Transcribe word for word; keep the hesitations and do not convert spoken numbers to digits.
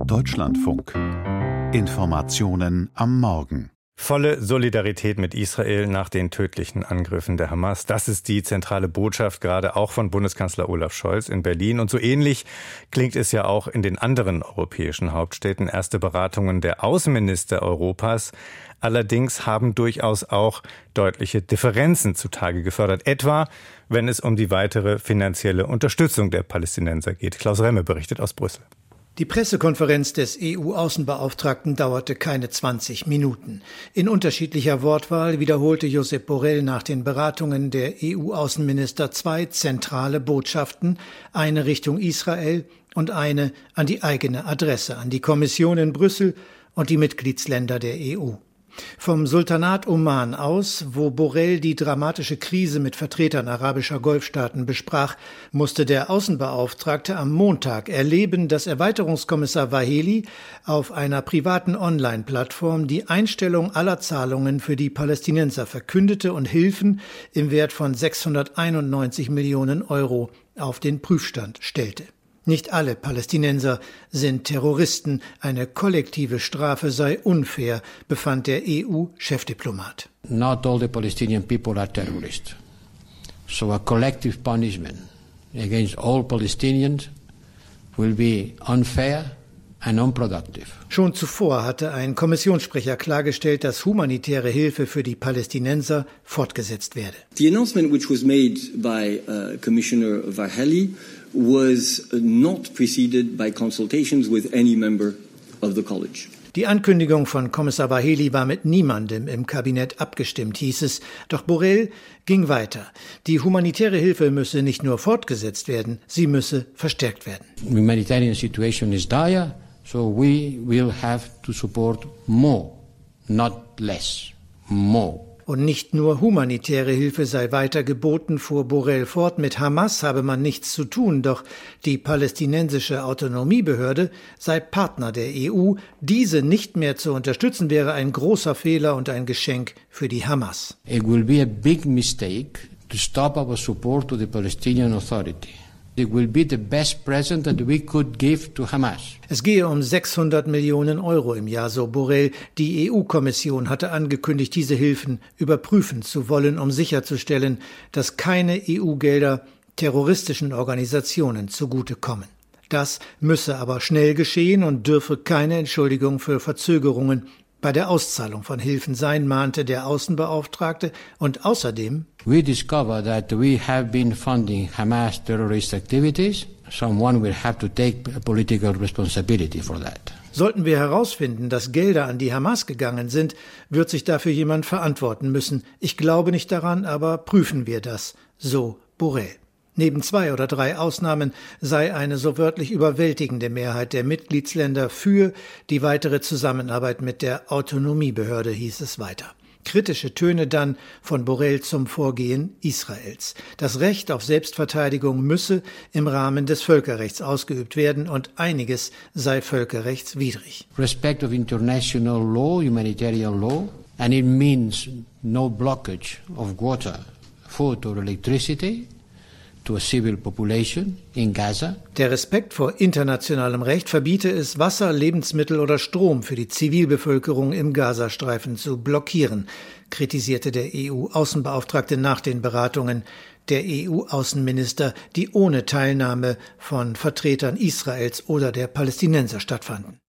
Deutschlandfunk. Informationen am Morgen. Volle Solidarität mit Israel nach den tödlichen Angriffen der Hamas. Das ist die zentrale Botschaft, gerade auch von Bundeskanzler Olaf Scholz in Berlin. Und so ähnlich klingt es ja auch in den anderen europäischen Hauptstädten. Erste Beratungen der Außenminister Europas allerdings haben durchaus auch deutliche Differenzen zutage gefördert. Etwa, wenn es um die weitere finanzielle Unterstützung der Palästinenser geht. Klaus Remme berichtet aus Brüssel. Die Pressekonferenz des E U-Außenbeauftragten dauerte keine zwanzig Minuten. In unterschiedlicher Wortwahl wiederholte Josep Borrell nach den Beratungen der E U-Außenminister zwei zentrale Botschaften, eine Richtung Israel und eine an die eigene Adresse, an die Kommission in Brüssel und die Mitgliedsländer der E U. Vom Sultanat Oman aus, wo Borrell die dramatische Krise mit Vertretern arabischer Golfstaaten besprach, musste der Außenbeauftragte am Montag erleben, dass Erweiterungskommissar Vaheli auf einer privaten Online-Plattform die Einstellung aller Zahlungen für die Palästinenser verkündete und Hilfen im Wert von sechshunderteinundneunzig Millionen Euro auf den Prüfstand stellte. Nicht alle Palästinenser sind Terroristen. Eine kollektive Strafe sei unfair, befand der E U-Chefdiplomat. Not all the Palestinian people are terrorists. So a collective punishment against all Palestinians will be unfair and unproductive. Schon zuvor hatte ein Kommissionssprecher klargestellt, dass humanitäre Hilfe für die Palästinenser fortgesetzt werde. The announcement which was made by uh, Commissioner Vaheli was not preceded by consultations with any member of the college. Die Ankündigung von Kommissar Vaheli war mit niemandem im Kabinett abgestimmt, hieß es. Doch Borrell ging weiter. Die humanitäre Hilfe müsse nicht nur fortgesetzt werden, sie müsse verstärkt werden. The humanitarian situation is dire, so we will have to support more, not less, more. Und nicht nur humanitäre Hilfe sei weiter geboten, fuhr Borrell fort. Mit Hamas habe man nichts zu tun, doch die palästinensische Autonomiebehörde sei Partner der E U. Diese nicht mehr zu unterstützen, wäre ein großer Fehler und ein Geschenk für die Hamas. It will be a big mistake to stop our support to the Palestinian Authority. It will be the best present that we could give to Hamas. Es gehe um sechshundert Millionen Euro im Jahr, so Borrell. Die E U-Kommission hatte angekündigt, diese Hilfen überprüfen zu wollen, um sicherzustellen, dass keine E U-Gelder terroristischen Organisationen zugutekommen. Das müsse aber schnell geschehen und dürfe keine Entschuldigung für Verzögerungen bei der Auszahlung von Hilfen sein, mahnte der Außenbeauftragte. Und außerdem: We discover that we have been funding Hamas terrorist activities. Someone will have to take a political responsibility for that. Sollten wir herausfinden, dass Gelder an die Hamas gegangen sind, wird sich dafür jemand verantworten müssen. Ich glaube nicht daran, aber prüfen wir das, so Borrell. Neben zwei oder drei Ausnahmen sei eine so wörtlich überwältigende Mehrheit der Mitgliedsländer für die weitere Zusammenarbeit mit der Autonomiebehörde, hieß es weiter. Kritische Töne dann von Borrell zum Vorgehen Israels. Das Recht auf Selbstverteidigung müsse im Rahmen des Völkerrechts ausgeübt werden und einiges sei völkerrechtswidrig. Respect of international law, humanitarian law, and it means no blockage of water, food or electricity to a civil population in Gaza. Der Respekt vor internationalem Recht verbiete es, Wasser, Lebensmittel oder Strom für die Zivilbevölkerung im Gazastreifen zu blockieren, kritisierte der E U-Außenbeauftragte nach den Beratungen der E U-Außenminister, die ohne Teilnahme von Vertretern Israels oder der Palästinenser stattfanden.